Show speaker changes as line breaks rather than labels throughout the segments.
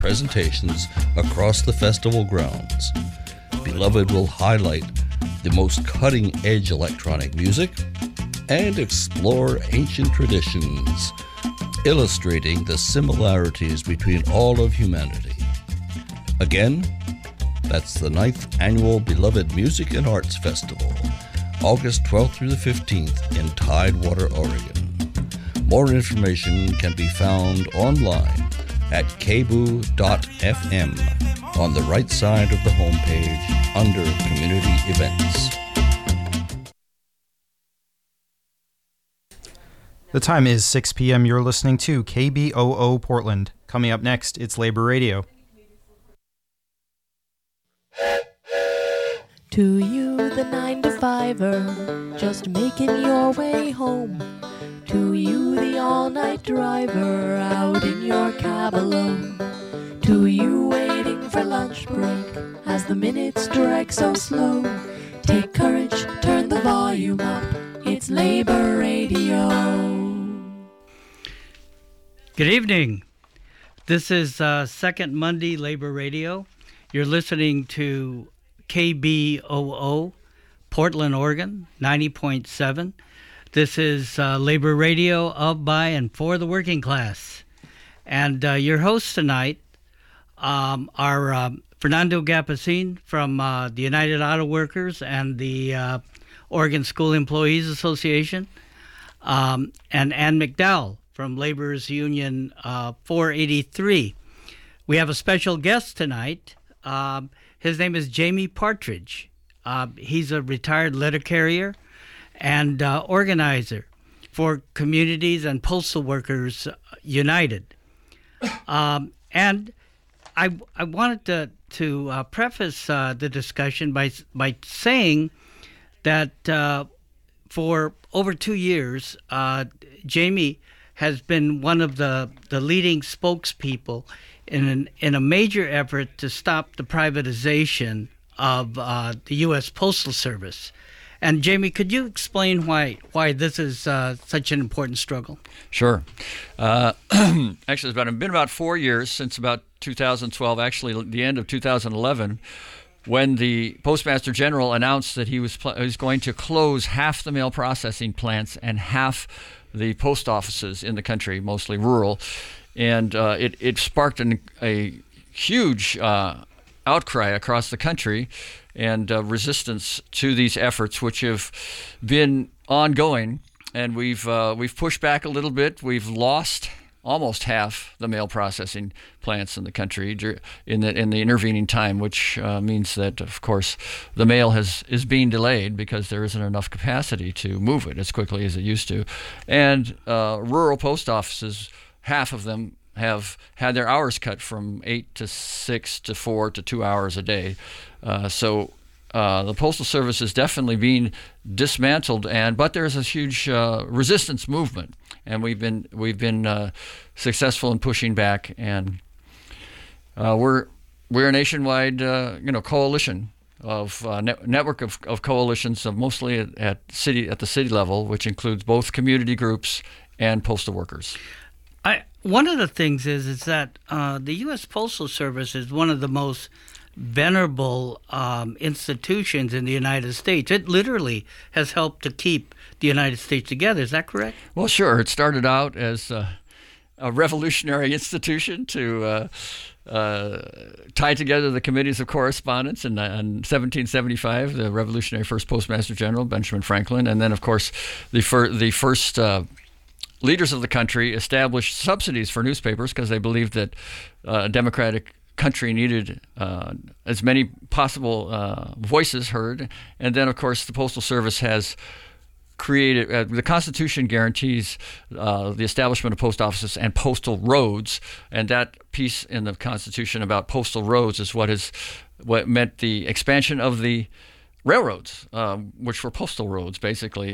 presentations across the festival grounds. Beloved will highlight the most cutting-edge electronic music and explore ancient traditions, illustrating the similarities between all of humanity. Again, that's the 9th Annual Beloved Music and Arts Festival, August 12th through the 15th in Tidewater, Oregon. More information can be found online at kboo.fm on the right side of the homepage under Community Events.
The time is 6 p.m. You're listening to KBOO Portland. Coming up next, it's Labor Radio.
To you, the 9-to-5er, just making your way home. To you, the all-night driver, out in your cab alone. To you, waiting for lunch break, as the minutes drag so slow. Take courage, turn the volume up, it's Labor Radio.
Good evening. This is Second Monday Labor Radio. You're listening to KBOO, Portland, Oregon, 90.7. This is Labor Radio of, by, and for the working class. And your hosts tonight are Fernando Gapacin from the United Auto Workers and the Oregon School Employees Association, and Ann McDowell from Labor's Union 483. We have a special guest tonight. His name is Jamie Partridge. He's a retired letter carrier and organizer for Communities and Postal Workers United. And I wanted to preface the discussion by saying that for over 2 years, Jamie has been one of the leading spokespeople in a major effort to stop the privatization of the U.S. Postal Service. And Jamie, could you explain why this is such an important struggle?
Sure. Actually, it's been about 4 years since about 2012, actually the end of 2011, when the Postmaster General announced that he was going to close half the mail processing plants and half the post offices in the country, mostly rural. And it sparked a huge outcry across the country and resistance to these efforts, which have been ongoing. And we've pushed back a little bit. We've lost almost half the mail processing plants in the country in the intervening time, which means that, of course, the mail is being delayed because there isn't enough capacity to move it as quickly as it used to. And rural post offices, half of them have had their hours cut from 8 to 6 to 4 to 2 hours a day. So the Postal Service is definitely being dismantled, but there's a huge resistance movement, and we've been successful in pushing back, and we're a nationwide coalition of network of coalitions of mostly at the city level, which includes both community groups and postal workers.
One of the things is that the U.S. Postal Service is one of the most venerable institutions in the United States. It literally has helped to keep the United States together. Is that correct?
Well, sure. It started out as a revolutionary institution to tie together the committees of correspondence in 1775, the revolutionary first Postmaster General, Benjamin Franklin, and then, of course, the first leaders of the country established subsidies for newspapers because they believed that a democratic country needed as many possible voices heard. And then, of course, the Postal Service has created, the Constitution guarantees the establishment of post offices and postal roads, and that piece in the Constitution about postal roads is what meant the expansion of the railroads, which were postal roads, basically,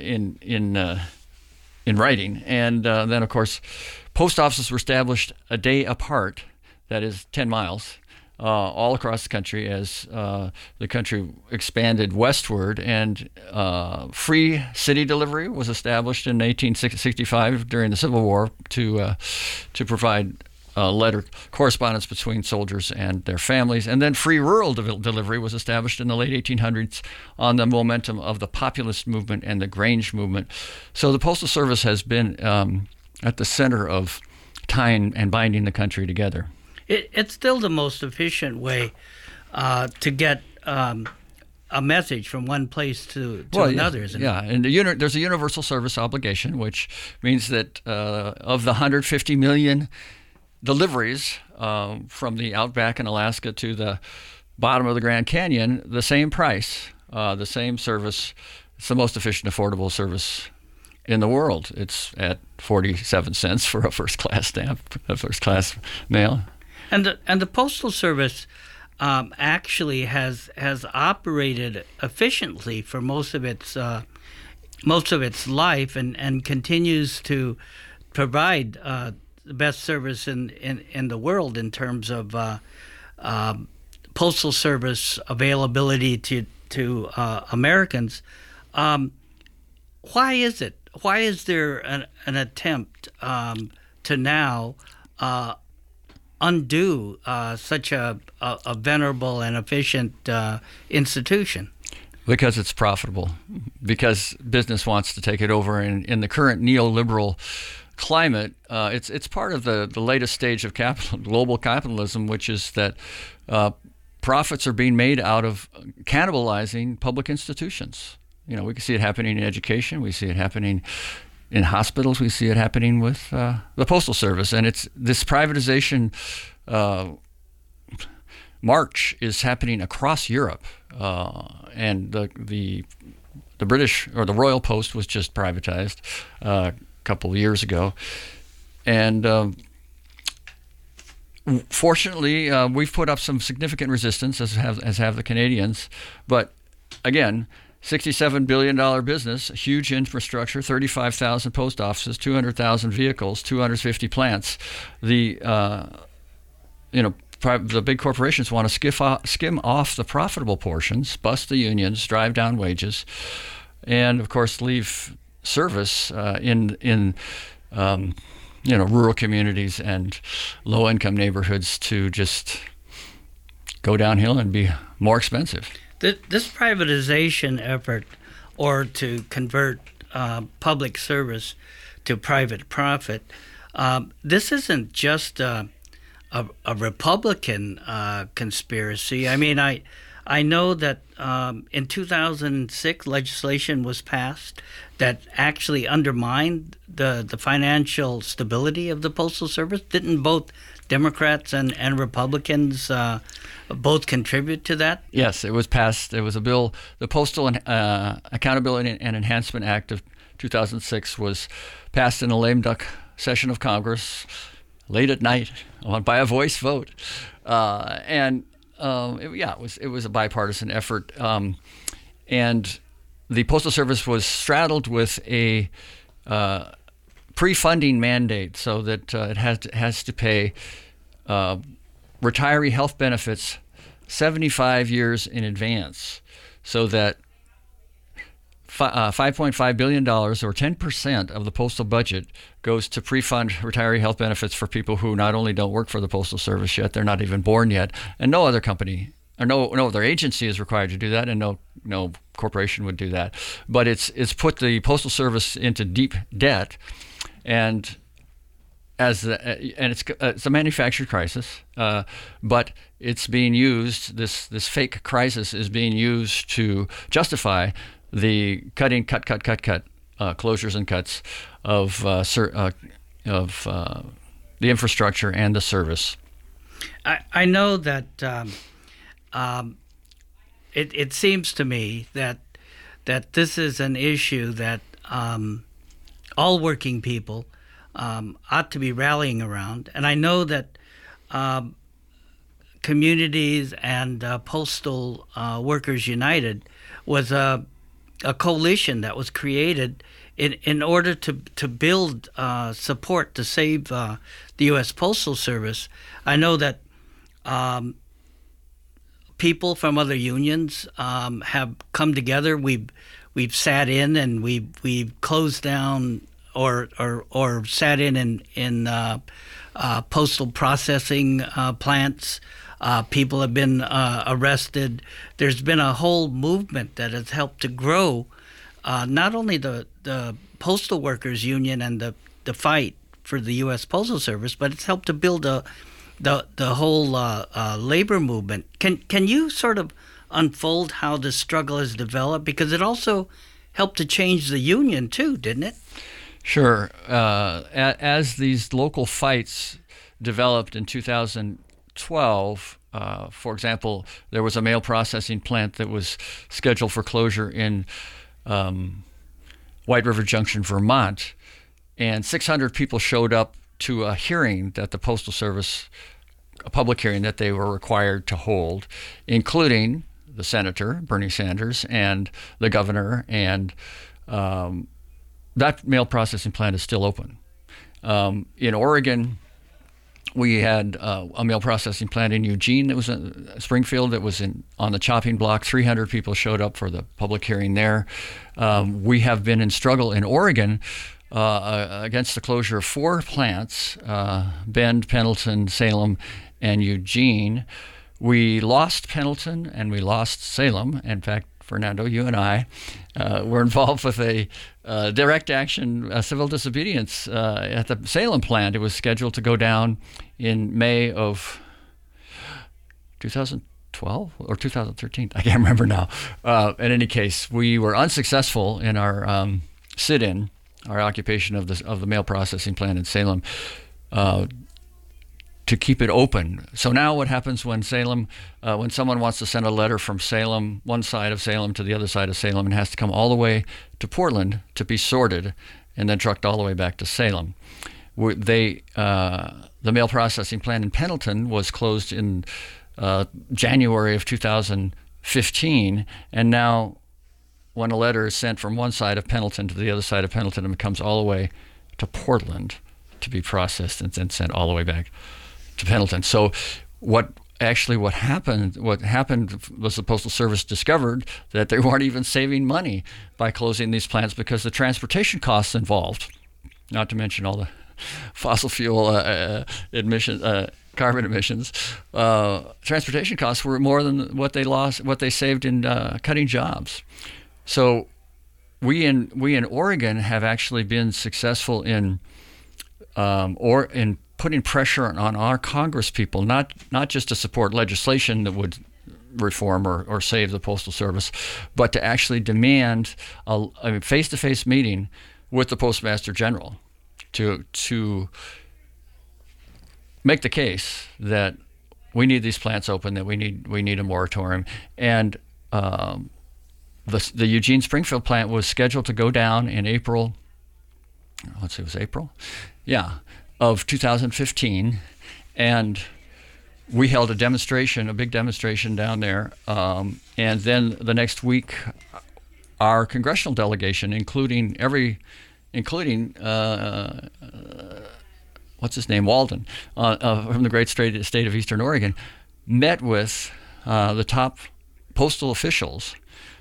in writing. And then, of course, post offices were established a day apart, that is 10 miles, all across the country as the country expanded westward. And free city delivery was established in 1865 during the Civil War to provide letter correspondence between soldiers and their families. And then free rural delivery was established in the late 1800s on the momentum of the populist movement and the Grange movement. So the Postal Service has been at the center of tying and binding the country together.
It's still the most efficient way to get a message from one place to another, isn't it?
Yeah, and there's a universal service obligation, which means that of the 150 million deliveries from the outback in Alaska to the bottom of the Grand Canyon, the same price, the same service. It's the most efficient, affordable service in the world. It's at 47 cents for a first-class stamp, a first-class mail.
And the Postal Service actually has operated efficiently for most of its life, and continues to provide the best service in the world in terms of postal service availability to Americans. Why is it? Why is there an attempt to now undo such a venerable and efficient institution?
Because it's profitable, because business wants to take it over. In the current neoliberal climate, it's part of the latest stage of global capitalism, which is that profits are being made out of cannibalizing public institutions. You know, we can see it happening in education. We see it happening in hospitals. We see it happening with the Postal Service. And it's this privatization march is happening across Europe. And the British, or the Royal Post, was just privatized a couple of years ago. And fortunately, we've put up some significant resistance, as have the Canadians. But again, $67 billion business, huge infrastructure, 35,000 post offices, 200,000 vehicles, 250 plants. The big corporations want to skim off the profitable portions, bust the unions, drive down wages, and of course leave service in rural communities and low-income neighborhoods to just go downhill and be more expensive.
This privatization effort, or to convert public service to private profit, this isn't just a Republican conspiracy. I mean, I know that in 2006 legislation was passed that actually undermined the financial stability of the Postal Service. Didn't both Democrats and Republicans both contribute to that?
Yes, it was passed. There was a bill, the Postal Accountability and Enhancement Act of 2006 was passed in a lame duck session of Congress late at night by a voice vote. It was a bipartisan effort. And the Postal Service was straddled with a pre-funding mandate, so that it has to pay retiree health benefits 75 years in advance, so that $5.5 billion, or 10% of the postal budget, goes to pre-fund retiree health benefits for people who not only don't work for the Postal Service yet, they're not even born yet, and no other company or no other agency is required to do that, and no corporation would do that. But it's put the Postal Service into deep debt, and it's a manufactured crisis, but it's being used. This fake crisis is being used to justify the cut closures and cuts of the infrastructure and the service.
I know that it seems to me that this is an issue that all working people ought to be rallying around, and I know that Communities and Postal Workers United was a coalition that was created in order to build support to save the U.S. Postal Service. I know that people from other unions have come together. We've sat in and we've closed down or sat in postal processing plants. People have been arrested. There's been a whole movement that has helped to grow not only the Postal Workers Union and the fight for the U.S. Postal Service, but it's helped to build the whole labor movement. Can you sort of unfold how this struggle has developed? Because it also helped to change the union too, didn't it?
Sure. As these local fights developed in 2012, for example, there was a mail processing plant that was scheduled for closure in White River Junction, Vermont, and 600 people showed up to a hearing that the Postal Service, a public hearing that they were required to hold, including the senator, Bernie Sanders, and the governor, and that mail processing plant is still open. In Oregon, we had a mail processing plant in Eugene that was in Springfield that was on the chopping block. 300 people showed up for the public hearing there. We have been in struggle in Oregon against the closure of 4 plants, Bend, Pendleton, Salem, and Eugene. We lost Pendleton and we lost Salem. In fact, Fernando, you and I were involved with a direct action civil disobedience at the Salem plant. It was scheduled to go down in May of 2012 or 2013. I can't remember now. In any case, we were unsuccessful in our sit-in, our occupation of the mail processing plant in Salem, to keep it open. So now what happens when when someone wants to send a letter from Salem, one side of Salem to the other side of Salem, and has to come all the way to Portland to be sorted and then trucked all the way back to Salem. The mail processing plant in Pendleton was closed in January of 2015, and now when a letter is sent from one side of Pendleton to the other side of Pendleton, it comes all the way to Portland to be processed and then sent all the way back to Pendleton. So what happened was the Postal Service discovered that they weren't even saving money by closing these plants because the transportation costs involved, not to mention all the fossil fuel carbon emissions, transportation costs were more than what they saved in cutting jobs. So we in Oregon have actually been successful in putting pressure on our Congress people, not just to support legislation that would reform or save the Postal Service, but to actually demand a face-to-face meeting with the Postmaster General to make the case that we need these plants open, that we need a moratorium. And the Eugene Springfield plant was scheduled to go down in April. Let's see, it was April? Yeah, of 2015. And we held a big demonstration down there. And then the next week, our congressional delegation, including what's his name, Walden, from the great state of Eastern Oregon, met with the top postal officials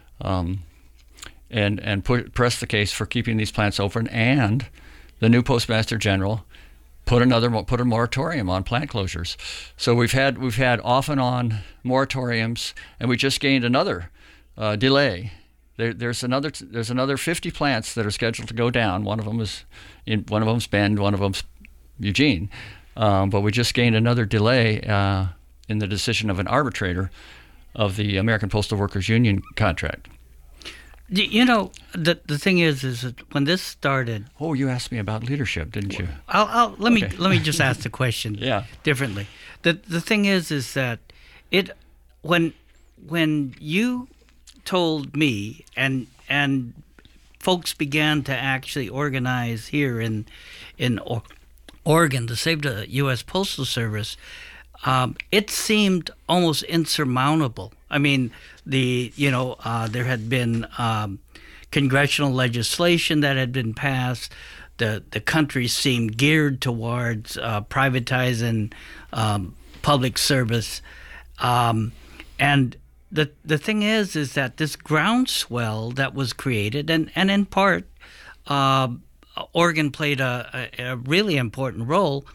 and pressed the case for keeping these plants open, and the new Postmaster General put a moratorium on plant closures. So we've had off and on moratoriums, and we just gained another delay. There's another 50 plants that are scheduled to go down. One of them's Bend, one of them's Eugene, but we just gained another delay in the decision of an arbitrator of the American Postal Workers Union contract.
You know, the thing is that when this started.
Oh, you asked me about leadership, didn't you?
Let me just ask the question differently. The thing is that when you told me and folks began to actually organize here in Oregon to save the U.S. Postal Service, it seemed almost insurmountable. I mean, there had been congressional legislation that had been passed. The country seemed geared towards privatizing public service, and the thing is that this groundswell that was created, and in part Oregon played a really important role.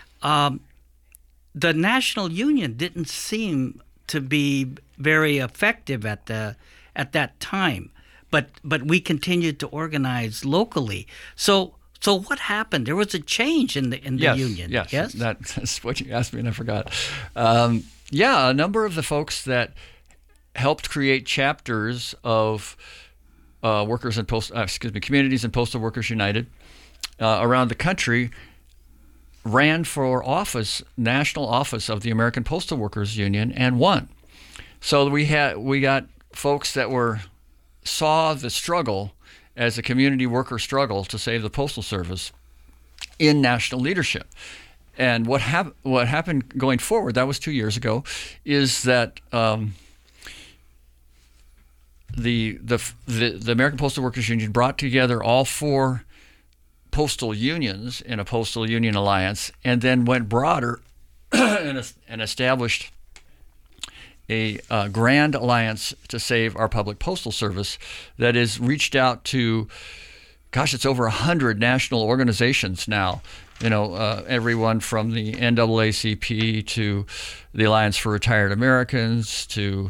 The national union didn't seem to be very effective at that time, but we continued to organize locally. So what happened? There was a change in the union.
Yes, that's what you asked me, and I forgot. A number of the folks that helped create chapters of Communities and Postal Workers United around the country ran for office, national office of the American Postal Workers Union, and won. So we got folks that saw the struggle as a community worker struggle to save the Postal Service in national leadership. And what happened going forward, that was 2 years ago, is that the American Postal Workers Union brought together all 4 postal unions in a postal union alliance, and then went broader and established a grand alliance to save our public postal service that is reached out to, it's over 100 national organizations now. Everyone from the NAACP to the Alliance for Retired Americans to,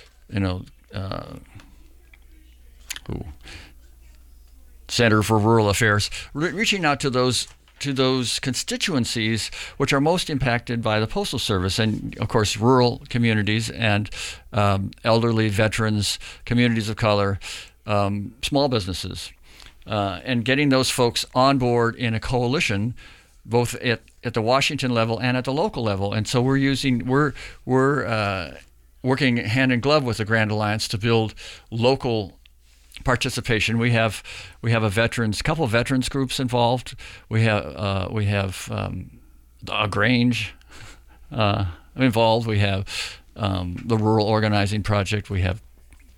Center for Rural Affairs, reaching out to those constituencies which are most impacted by the Postal Service, and of course rural communities and elderly, veterans, communities of color, small businesses, and getting those folks on board in a coalition, both at the Washington level and at the local level. And so we're working hand in glove with the Grand Alliance to build local participation. We have a couple of veterans groups involved. We have a Grange involved. We have the Rural Organizing Project. We have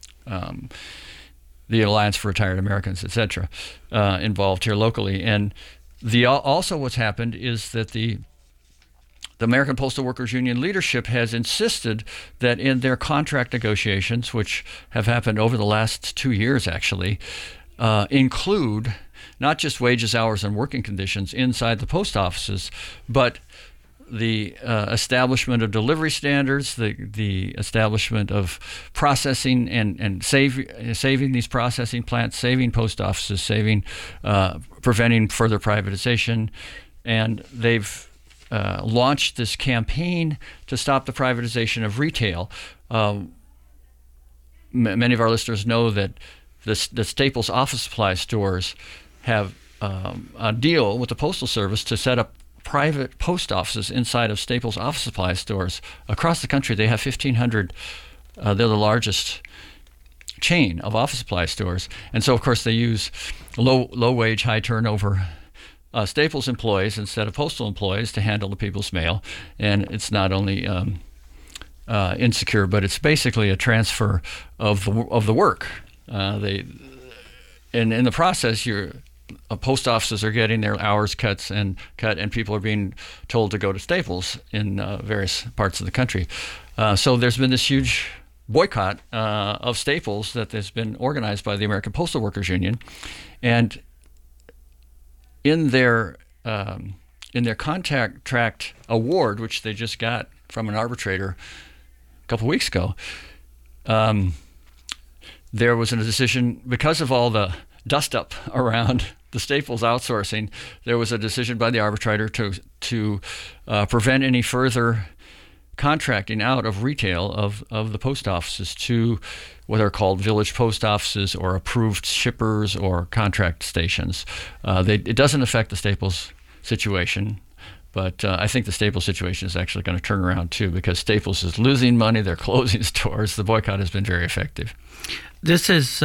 the Alliance for Retired Americans, etc., involved here locally. And also what's happened is that the American Postal Workers Union leadership has insisted that in their contract negotiations, which have happened over the last 2 years actually, include not just wages, hours, and working conditions inside the post offices, but the establishment of delivery standards, the establishment of processing and saving these processing plants, saving post offices, preventing further privatization. And they've launched this campaign to stop the privatization of retail. Many of our listeners know that the Staples office supply stores have a deal with the Postal Service to set up private post offices inside of Staples office supply stores across the country. They have 1,500. They're the largest chain of office supply stores, and so of course they use low wage, high turnover Staples employees instead of postal employees to handle the people's mail. And it's not only insecure, but it's basically a transfer of the work. In the process, post offices are getting their hours cut, and people are being told to go to Staples in various parts of the country. So there's been this huge boycott of Staples that has been organized by the American Postal Workers Union, and in their contract award, which they just got from an arbitrator a couple weeks ago, there was a decision, because of all the dust-up around the Staples outsourcing, there was a decision by the arbitrator to prevent any further contracting out of retail of the post offices to what are called village post offices or approved shippers or contract stations. It doesn't affect the Staples situation, but I think the Staples situation is actually going to turn around too, because Staples is losing money. They're closing stores. The boycott has been very effective.
This is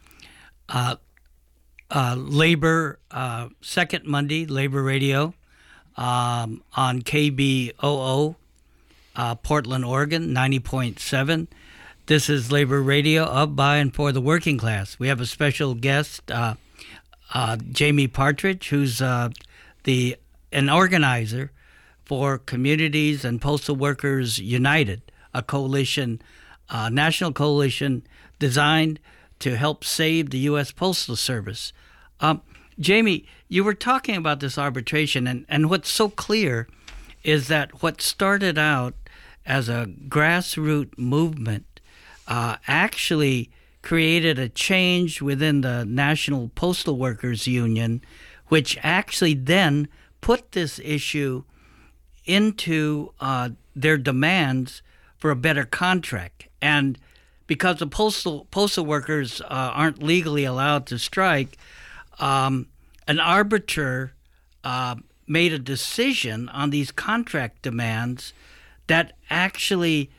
Labor, Second Monday, Labor Radio on KBOO, Portland, Oregon, 90.7. This is Labor Radio, of, by, and for the working class. We have a special guest, Jamie Partridge, who's an organizer for Communities and Postal Workers United, a coalition, national coalition designed to help save the U.S. Postal Service. Jamie, you were talking about this arbitration, and what's so clear is that what started out as a grassroots movement actually created a change within the National Postal Workers Union, which actually then put this issue into their demands for a better contract. And because the postal workers aren't legally allowed to strike, an arbiter made a decision on these contract demands that actually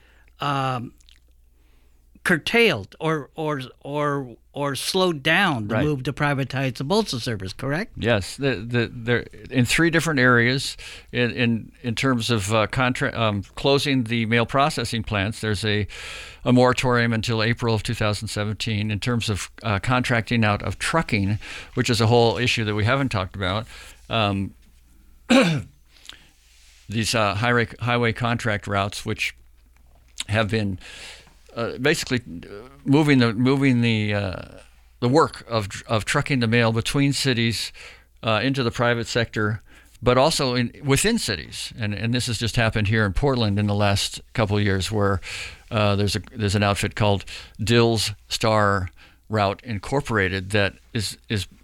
curtailed or slowed down the move to privatize the postal service. Correct?
Yes, they're in three different areas. In terms of closing the mail processing plants, there's a moratorium until April of 2017. In terms of contracting out of trucking, which is a whole issue that we haven't talked about. These highway contract routes, which have been basically moving the work of trucking the mail between cities into the private sector, but also within cities. And this has just happened here in Portland in the last couple of years, where there's an outfit called Dills Star Route Incorporated that is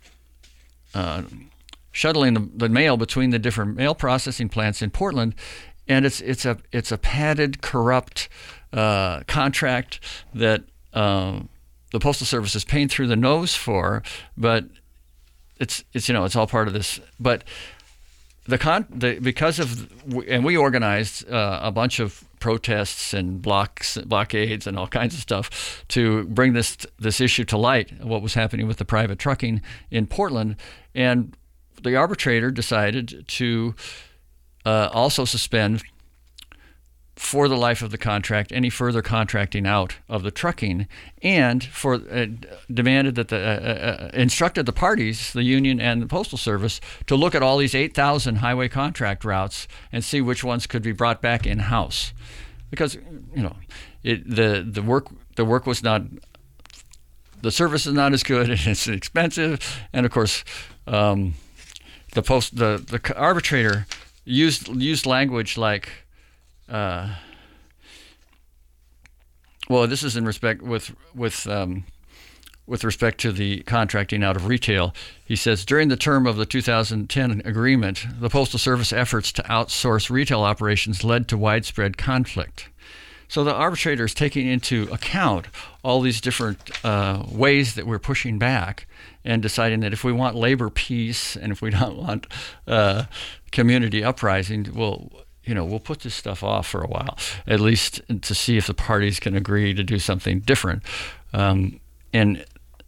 shuttling the mail between the different mail processing plants in Portland, and it's a padded, corrupt contract that the Postal Service is paying through the nose for, but it's all part of this. But and we organized a bunch of protests and blockades and all kinds of stuff to bring this issue to light, what was happening with the private trucking in Portland. And the arbitrator decided to also suspend, for the life of the contract, any further contracting out of the trucking, and demanded that instructed the parties, the union and the Postal Service, to look at all these 8,000 highway contract routes and see which ones could be brought back in house, because the work was not, the service is not as good, and it's expensive, and of course the arbitrator used language like. This is in respect with respect to the contracting out of retail. He says, during the term of the 2010 agreement, the Postal Service efforts to outsource retail operations led to widespread conflict. So the arbitrator is taking into account all these different ways that we're pushing back and deciding that if we want labor peace and if we don't want community uprising, we'll put this stuff off for a while, at least to see if the parties can agree to do something different. The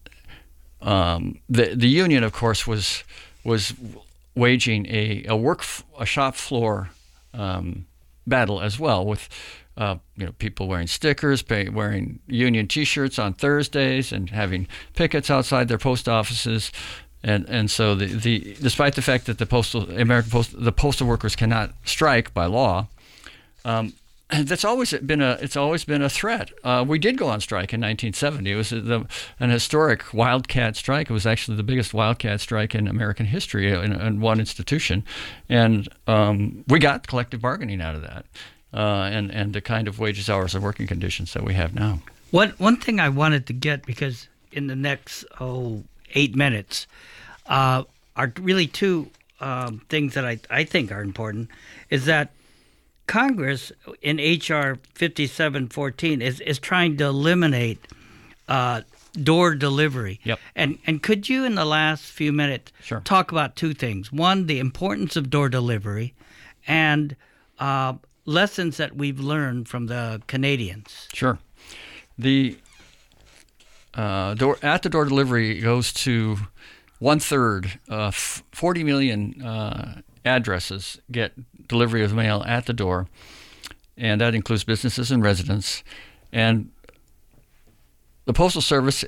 union, of course, was waging a shop floor battle as well, with people wearing stickers, wearing union T-shirts on Thursdays, and having pickets outside their post offices. And so despite the fact that the postal workers cannot strike by law, it's always been a threat. We did go on strike in 1970. It was an historic wildcat strike. It was actually the biggest wildcat strike in American history in one institution, and we got collective bargaining out of that, and the kind of wages, hours, and working conditions that we have now.
One thing I wanted to get, because in the next 8 minutes, are really two things that I think are important, is that Congress in H.R. 5714 is trying to eliminate door delivery.
Yep.
And could you, in the last few minutes, talk about two things? One, the importance of door delivery, and lessons that we've learned from the Canadians.
Sure. The at-the-door delivery goes to 1/3. 40 million addresses get delivery of mail at the door, and that includes businesses and residents. And the Postal Service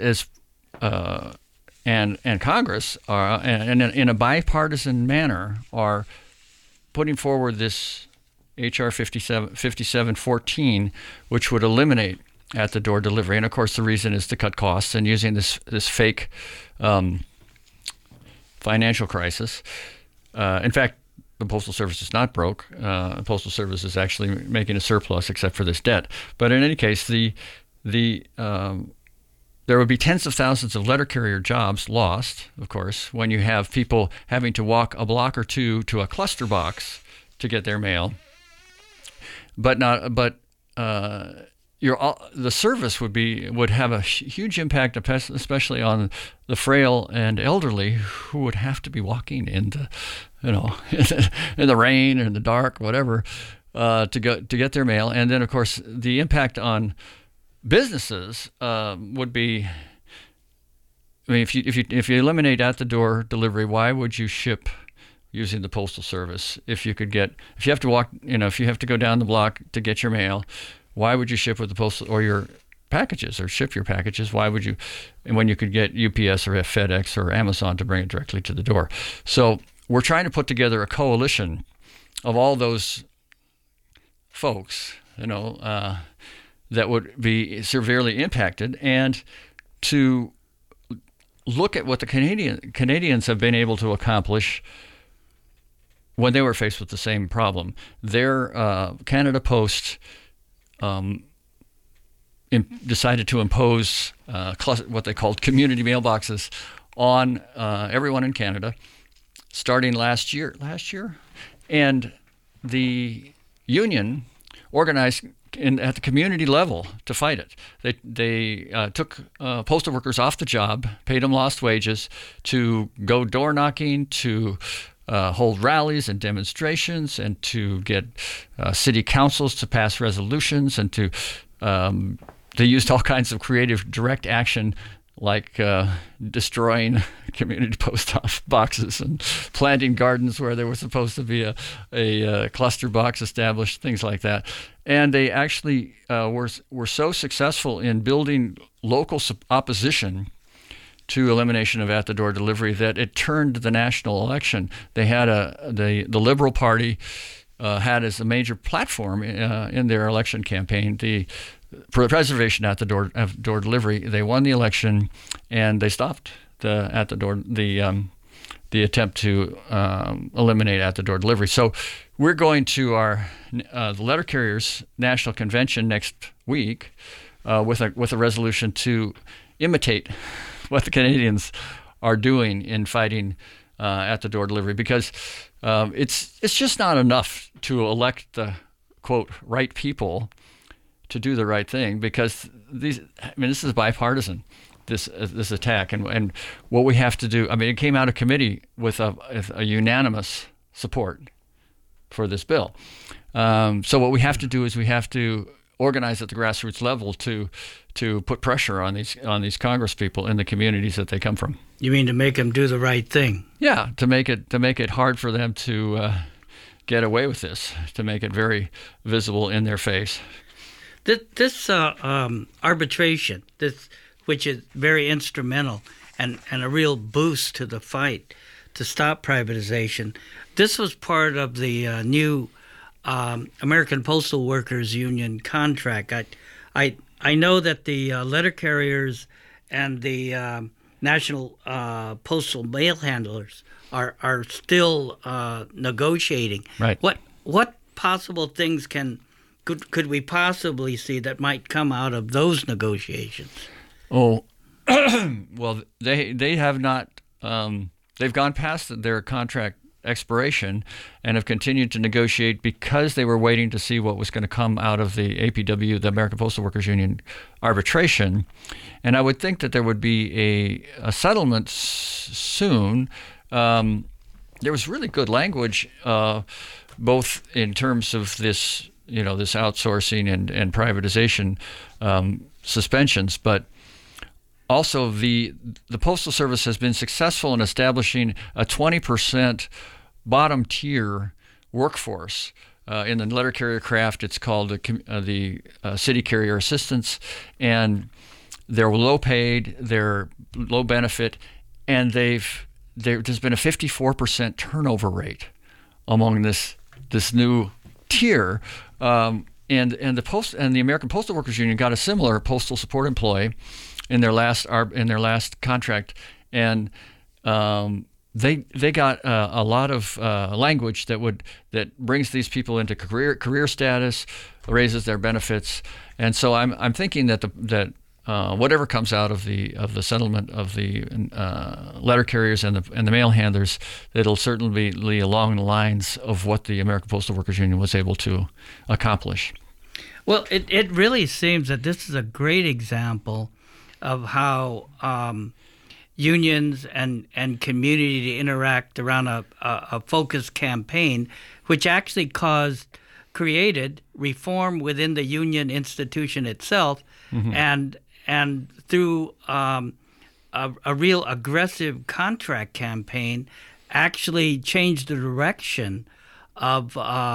and Congress are, and in a bipartisan manner, are putting forward this H.R. 5714, which would eliminate at-the-door delivery. And of course, the reason is to cut costs, and using this fake financial crisis. In fact, the Postal Service is not broke. The Postal Service is actually making a surplus, except for this debt. But in any case, there would be tens of thousands of letter carrier jobs lost, of course, when you have people having to walk a block or two to a cluster box to get their mail. The service would have a huge impact, especially on the frail and elderly, who would have to be walking in the, in the rain or in the dark, whatever, to get their mail. And then, of course, the impact on businesses would be. I mean, if you eliminate at-the-door delivery, why would you ship using the Postal Service? If you have to walk, if you have to go down the block to get your mail, why would you ship with the postal or your packages, or ship your packages? Why would you? And when you could get UPS or FedEx or Amazon to bring it directly to the door. So we're trying to put together a coalition of all those folks, that would be severely impacted, and to look at what the Canadians have been able to accomplish when they were faced with the same problem. Their Canada Post decided to impose what they called community mailboxes on everyone in Canada, starting last year, and the union organized at the community level to fight it. They took postal workers off the job, paid them lost wages to go door knocking, to hold rallies and demonstrations, and to get city councils to pass resolutions, and to they used all kinds of creative direct action, like destroying community post office boxes and planting gardens where there was supposed to be a cluster box established, things like that. And they actually were so successful in building local opposition to elimination of at-the-door delivery that it turned the national election. They had the Liberal Party had as a major platform in their election campaign the preservation at-the-door delivery. They won the election, and they stopped the attempt to eliminate at-the-door delivery. So we're going to the letter carriers national convention next week with a resolution to imitate what the Canadians are doing in fighting at-the-door delivery, because it's just not enough to elect the quote right people to do the right thing, because this is bipartisan, this attack, and what we have to do. I mean, it came out of committee with a unanimous support for this bill. So what we have to do is we have to organize at the grassroots level to put pressure on these Congress people in the communities that they come from.
You mean to make them do the right thing?
Yeah, to make it hard for them to get away with this, to make it very visible in their face.
This arbitration, which is very instrumental and a real boost to the fight to stop privatization, this was part of the new American Postal Workers Union contract. I know that the letter carriers and the national postal mail handlers are still negotiating.
Right.
What possible things could we possibly see that might come out of those negotiations?
Oh, well, they have not. They've gone past their contract expiration and have continued to negotiate because they were waiting to see what was going to come out of the APW, the American Postal Workers Union arbitration. And I would think that there would be a settlement soon. There was really good language, both in terms of this, this outsourcing and privatization suspensions, but also the Postal Service has been successful in establishing a 20% bottom tier workforce. In the letter carrier craft, it's called the city carrier assistants, and they're low paid, they're low benefit, and there's been a 54% turnover rate among this new tier. And the American Postal Workers Union got a similar postal support employee in their last contract, and they got a lot of language that brings these people into career status, raises their benefits, and so I'm thinking that whatever comes out of the settlement of the letter carriers and the mail handlers, it'll certainly be along the lines of what the American Postal Workers Union was able to accomplish.
Well, it really seems that this is a great example of how unions and community interact around a focused campaign, which actually created reform within the union institution itself, and through a real aggressive contract campaign, actually changed the direction of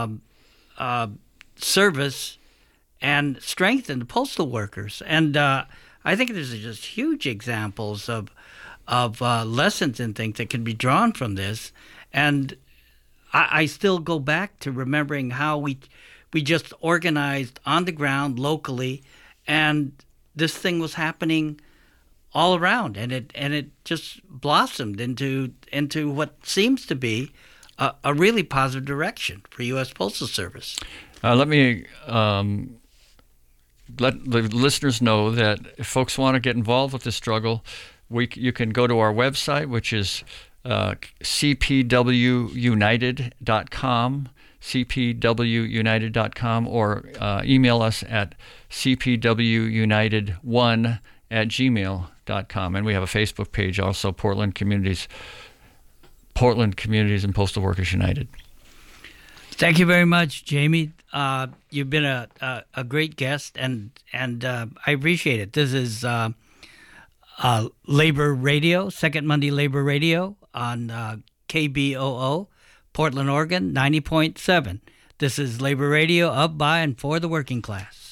service and strengthened the postal workers. And I think there's just huge examples of lessons and things that can be drawn from this. And I still go back to remembering how we just organized on the ground locally, and this thing was happening all around, and it just blossomed into what seems to be a really positive direction for U.S. Postal Service.
Let me let the listeners know that if folks want to get involved with this struggle, you can go to our website, which is cpwunited.com, cpwunited.com, or email us at cpwunited1@gmail.com. And we have a Facebook page also, Portland Communities and Postal Workers United.
Thank you very much, Jamie. You've been a great guest, and I appreciate it. This is Labor Radio, Second Monday Labor Radio on KBOO, Portland, Oregon, 90.7. This is Labor Radio, of, by, and for the working class.